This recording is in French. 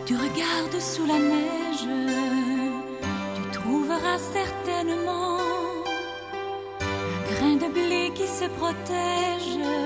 Tu regardes sous la neige, tu trouveras certainement un grain de blé qui se protège